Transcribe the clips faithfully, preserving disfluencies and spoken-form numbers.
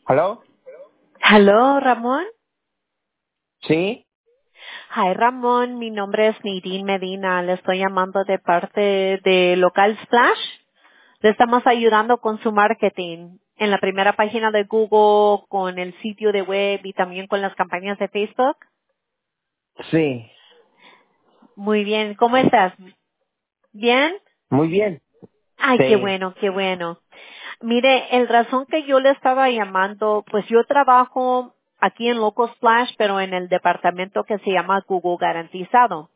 ¿Aló? Hello, Ramón. Sí. Hi, Ramón. Mi nombre es Nadine Medina. Le estoy llamando de parte de Local Splash. Le estamos ayudando con su marketing en la primera página de Google, con el sitio de web y también con las campañas de Facebook. Sí. Muy bien. ¿Cómo estás? ¿Bien? Muy bien. Ay, qué Sí. bueno, qué bueno. Mire, el razón que yo le estaba llamando, pues yo trabajo aquí en Local Splash, pero en el departamento que se llama Google Garantizado.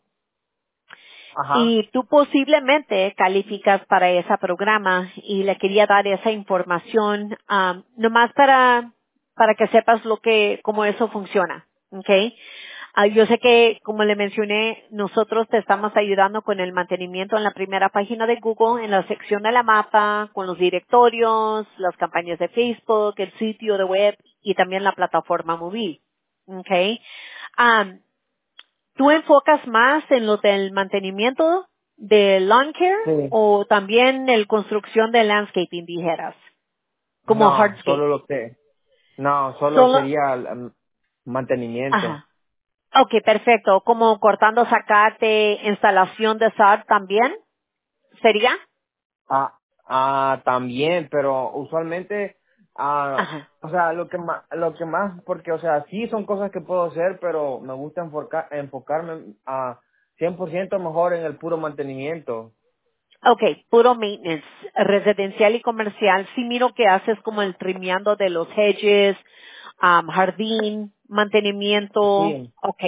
Ajá. Y tú posiblemente calificas para ese programa y le quería dar esa información, um, nomás para, para que sepas lo que, cómo eso funciona. ¿Ok? Ah, yo sé que, como le mencioné, nosotros te estamos ayudando con el mantenimiento en la primera página de Google, en la sección de la mapa, con los directorios, las campañas de Facebook, el sitio de web y también la plataforma móvil. ¿Ok? Um, ¿Tú enfocas más en lo del mantenimiento de lawn care Sí. o también en construcción de landscaping, dijeras? Como No, hardscape. solo lo que... No, solo Solo, sería el, em, mantenimiento. ajá. Ok, perfecto. Como cortando zacate, instalación de S A R también, ¿sería? Ah, ah, también, pero usualmente, ah, Ajá. o sea, lo que más, lo que más, porque, o sea, sí son cosas que puedo hacer, pero me gusta enfocar, enfocarme a cien por ciento mejor en el puro mantenimiento. Ok, puro maintenance, residencial y comercial. Sí miro que haces como el trimeando de los hedges, um, jardín, mantenimiento, Sí, ok.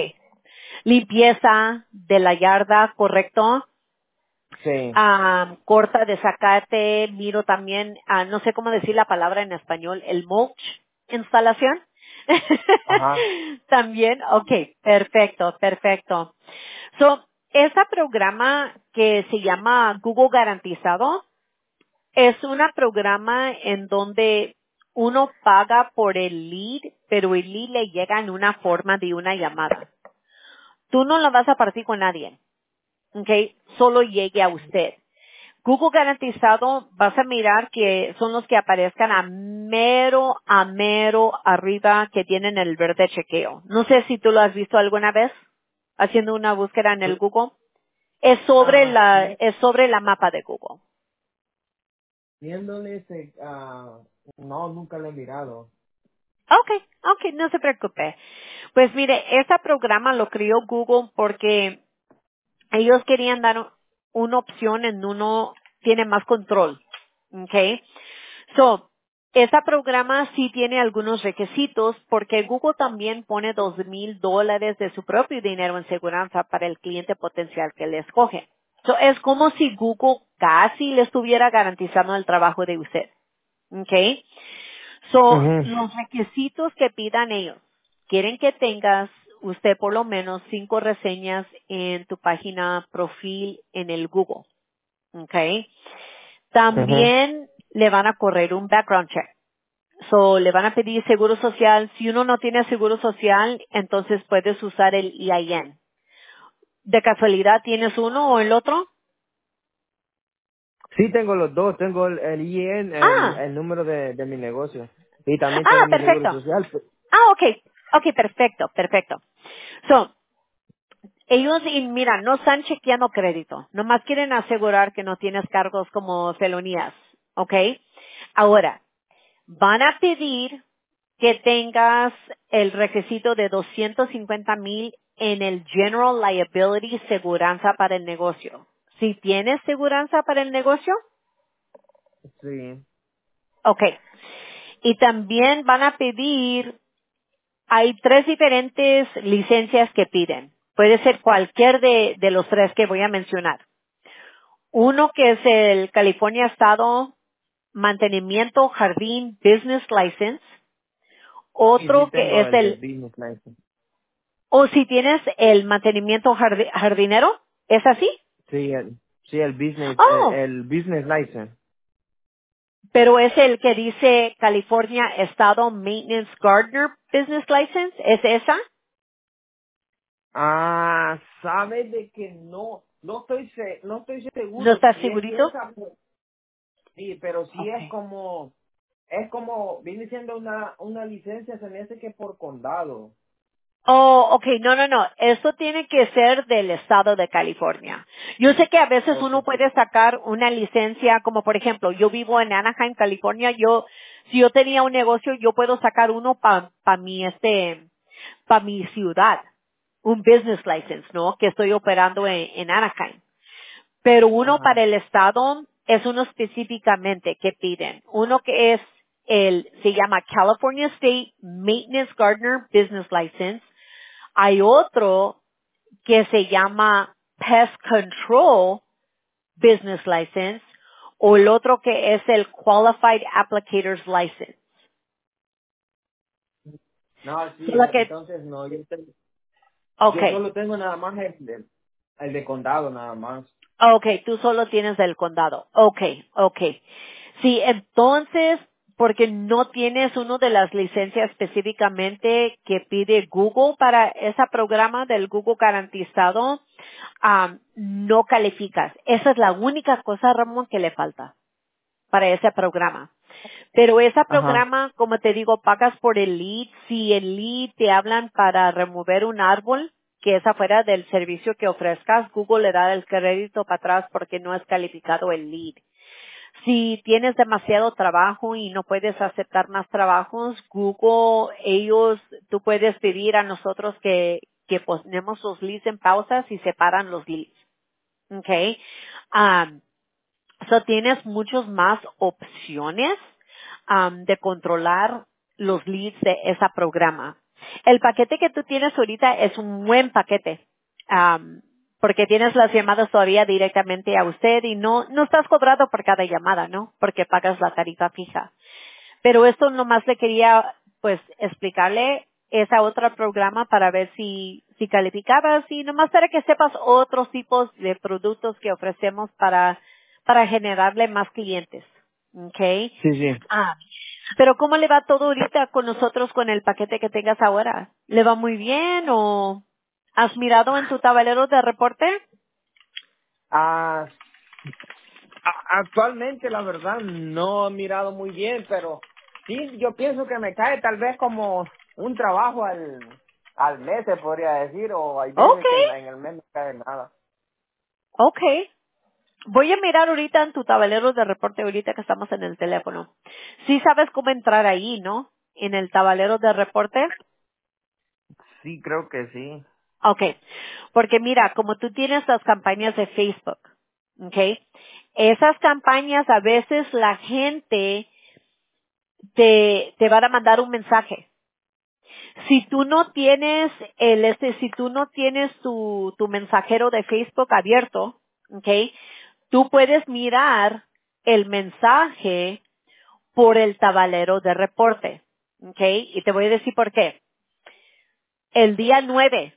Limpieza de la yarda, ¿correcto? sí, Ah, corta de zacate, miro también, ah, no sé cómo decir la palabra en español, el mulch, instalación. ajá, También, ok, perfecto, perfecto. So, este programa que se llama Google Garantizado es un programa en donde uno paga por el lead, pero el lead le llega en una forma de una llamada. Tú no lo vas a partir con nadie, ok, solo llegue a usted. Google Garantizado, vas a mirar que son los que aparezcan a mero, a mero arriba que tienen el verde chequeo. No sé si tú lo has visto alguna vez haciendo una búsqueda en el Google. Es sobre ah, la, sí. es sobre la mapa de Google. Viéndole ese, ah, no, nunca lo he mirado. Okay, okay, no se preocupe. Pues mire, este programa lo creó Google porque ellos querían dar una opción en uno tiene más control. Okay. So, este programa sí tiene algunos requisitos porque Google también pone dos mil dólares de su propio dinero en seguridad para el cliente potencial que le escoge. So, es como si Google casi le estuviera garantizando el trabajo de usted. Okay. So, Mhm. los requisitos que pidan ellos, quieren que tengas usted por lo menos cinco reseñas en tu página profil en el Google. Okay. Mhm. También le van a correr un background check. So, le van a pedir seguro social. Si uno no tiene seguro social, entonces puedes usar el E I N. ¿De casualidad tienes uno o el otro? Sí, tengo los dos. Tengo el, el I N, el, Ah, el número de, de mi negocio. Y también tengo ah, mi seguro perfecto. social. pe- Ah, okay. Okay, perfecto, perfecto. So, ellos, y mira, no están chequeando crédito. Nomás quieren asegurar que no tienes cargos como felonías. ¿Ok? Ahora, van a pedir que tengas el requisito de doscientos cincuenta mil en el General Liability seguranza para el negocio. Si tienes seguranza para el negocio, Sí. ok. Y también van a pedir, hay tres diferentes licencias que piden. Puede ser cualquier de, de los tres que voy a mencionar. Uno que es el California Estado Mantenimiento Jardín Business License. Sí, sí Otro que tengo es el de el, business license. o si tienes el mantenimiento jardi- jardinero, ¿es así? Sí, el, sí, el business, el, Oh, el business license. pero es el que dice California Estado Maintenance Gardener Business License, ¿es esa? Ah, sabes de que no, no estoy se- no estoy ¿No seguro estás si es segurito? esa, pero- sí, pero sí es Okay. como es como, viene siendo una, una licencia, se me hace que por condado. Oh, okay, no, no, no. Eso tiene que ser del estado de California. Yo sé que a veces Ok. uno puede sacar una licencia, como por ejemplo, yo vivo en Anaheim, California. Yo, si yo tenía un negocio, yo puedo sacar uno para pa mi este, para mi ciudad, un business license, ¿no? Que estoy operando en, en Anaheim. Pero uno Ajá. para el estado es uno específicamente que piden. Uno que es el, se llama California State Maintenance Gardener Business License. Hay otro que se llama Pest Control Business License o el otro que es el Qualified Applicators License. No, sí, Solo no, que, entonces no, yo, tengo- yo okay, solo tengo nada más el de, el de condado, nada más. okay, tú solo tienes del condado. Okay, okay. Sí, entonces, porque no tienes uno de las licencias específicamente que pide Google para ese programa del Google garantizado, am, no calificas. Esa es la única cosa, Ramón, que le falta para ese programa. Pero ese Ajá. programa, como te digo, pagas por el lead. Si el lead te hablan para remover un árbol que es afuera del servicio que ofrezcas, Google le da el crédito para atrás porque no es calificado el lead. Si tienes demasiado trabajo y no puedes aceptar más trabajos, Google, ellos, tú puedes pedir a nosotros que, que ponemos los leads en pausas y separan los leads. Okay. Um, so tienes muchas más opciones um, de controlar los leads de ese programa. El paquete que tú tienes ahorita es un buen paquete, um, porque tienes las llamadas todavía directamente a usted y no, no estás cobrado por cada llamada, ¿no? Porque pagas la tarifa fija. Pero esto nomás le quería, pues, explicarle ese otro programa para ver si, si calificabas y nomás para que sepas otros tipos de productos que ofrecemos para, para generarle más clientes. Okay. Sí, sí. Ah, pero ¿cómo le va todo ahorita con nosotros con el paquete que tengas ahora? ¿Le va muy bien o has mirado en tu tablero de reporte? Ah, a- actualmente, la verdad, no he mirado muy bien, pero sí, yo pienso que me cae tal vez como un trabajo al, al mes, se podría decir, o hay veces que Okay, en, en el mes no cae nada. okay. Voy a mirar ahorita en tu tablero de reporte ahorita que estamos en el teléfono. Sí sabes cómo entrar ahí, ¿no? En el tablero de reporte. Sí, creo que sí. Okay. Porque mira, como tú tienes las campañas de Facebook, okay, esas campañas a veces la gente te, te van a mandar un mensaje. Si tú no tienes el este, si tú no tienes tu, tu mensajero de Facebook abierto, okay, tú puedes mirar el mensaje por el tablero de reporte. ¿Ok? Y te voy a decir por qué. El día nueve,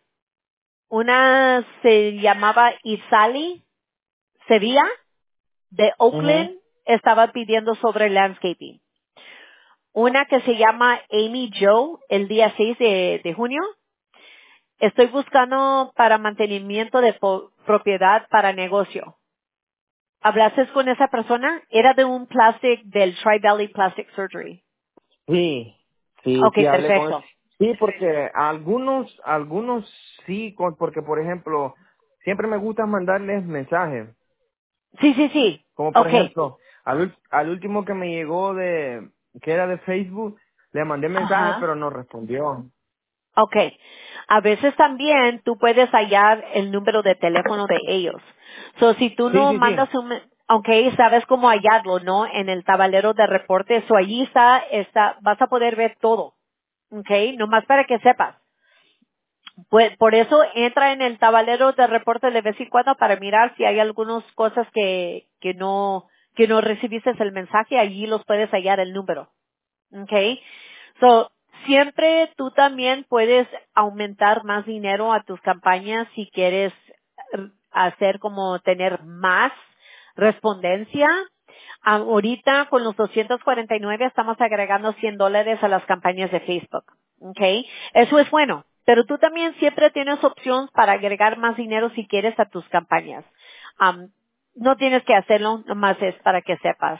una se llamaba Isali Sevilla de Mhm. Oakland estaba pidiendo sobre landscaping. Una que se llama Amy Joe el día seis de, de junio. Estoy buscando para mantenimiento de po- propiedad para negocio. ¿Hablaste con esa persona? Era de un plastic, del Tri Valley Plastic Surgery. Sí, sí, Ok, sí, hablé con él. perfecto. Sí, porque algunos, algunos sí, con- porque por ejemplo, siempre me gusta mandarles mensajes. Sí, sí, sí. Como por Ok, ejemplo, al, ul- al último que me llegó de, que era de Facebook, le mandé mensaje, ajá. pero no respondió. Okay. A veces también tú puedes hallar el número de teléfono de ellos. So, si tú Sí, no sí, sí. mandas un, me- okay, sabes cómo hallarlo, ¿no? En el tablero de reportes. So, allí está, está, vas a poder ver todo. Okay. Nomás para que sepas. Pues, por eso entra en el tablero de reportes de vez en cuando para mirar si hay algunas cosas que, que no, que no recibiste el mensaje. Allí los puedes hallar el número. Okay. So, siempre tú también puedes aumentar más dinero a tus campañas si quieres eh, hacer como tener más respondencia. Ah, ahorita con los doscientos cuarenta y nueve estamos agregando cien dólares a las campañas de Facebook. Okay. Eso es bueno. Pero tú también siempre tienes opción para agregar más dinero si quieres a tus campañas. Am, no tienes que hacerlo, nomás es para que sepas.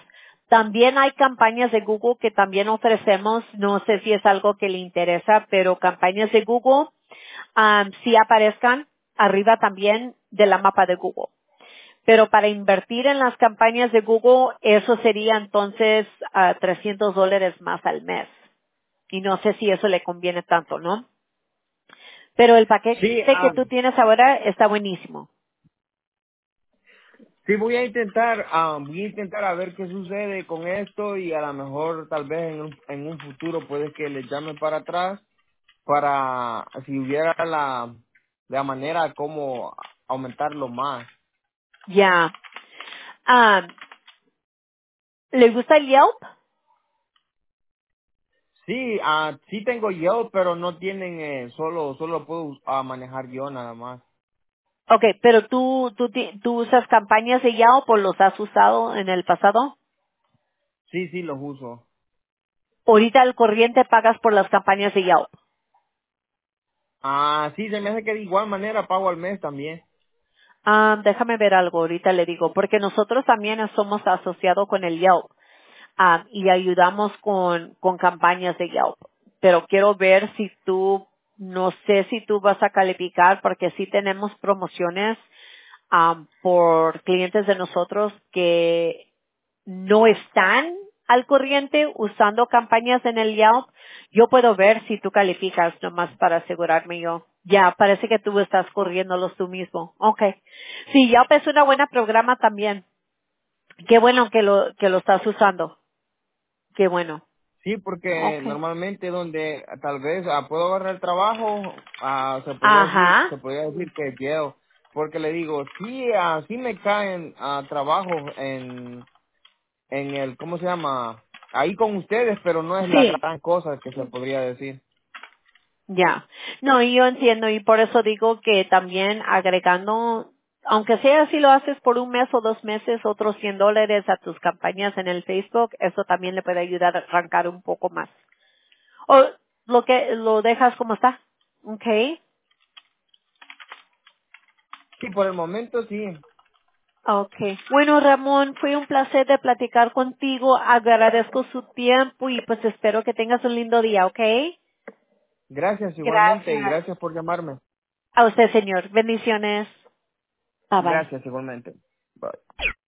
También hay campañas de Google que también ofrecemos, no sé si es algo que le interesa, pero campañas de Google um, sí aparezcan arriba también de la mapa de Google. Pero para invertir en las campañas de Google, eso sería entonces ah, trescientos dólares más al mes. Y no sé si eso le conviene tanto, ¿no? Pero el paquete Sí, que ah, tú tienes ahora está buenísimo. sí voy a intentar, ah, voy a intentar a ver qué sucede con esto y a lo mejor tal vez en un, en un futuro puede que le llame para atrás para si hubiera la, la manera como aumentarlo más. Ya. Ah, ¿le gusta el Yelp? Sí, ah, sí tengo yo, pero no tienen, eh, solo, solo puedo ah, manejar yo nada más. Okay, pero tú, tú, ti- tú usas campañas de Yelp o los has usado en el pasado. Sí, sí los uso. Ahorita al corriente pagas por las campañas de Yelp. Ah, sí, se me hace que de igual manera pago al mes también. Ah, déjame ver algo, ahorita le digo, porque nosotros también somos asociados con el Yelp ah, y ayudamos con, con campañas de Yelp. Pero quiero ver si tú, no sé si tú vas a calificar porque sí tenemos promociones ah, por clientes de nosotros que no están al corriente usando campañas en el Yelp. Yo puedo ver si tú calificas nomás para asegurarme yo. Ya, parece que tú estás corriéndolos tú mismo. Okay. Sí, Yelp es una buena programa también. Qué bueno que lo, que lo estás usando. Qué bueno. Sí, porque Okay. normalmente donde tal vez ah, puedo agarrar el trabajo, ah, se podría decir, Ajá. se podría decir que llevo, porque le digo, sí, ah, sí me caen ah, trabajos en, en el, ¿cómo se llama? Ahí con ustedes, pero no es la Sí. gran cosa que se podría decir. Ya. No, y yo entiendo y por eso digo que también agregando, aunque sea si lo haces por un mes o dos meses, otros cien dólares a tus campañas en el Facebook, eso también le puede ayudar a arrancar un poco más. O lo que, lo dejas como está. Okay. Sí, por el momento sí. Okay. Bueno, Ramón, fue un placer de platicar contigo. Agradezco su tiempo y pues espero que tengas un lindo día, ¿ok? Gracias igualmente y Gracias. gracias por llamarme. A usted, señor. Bendiciones. Bye bye. Gracias igualmente. Bye.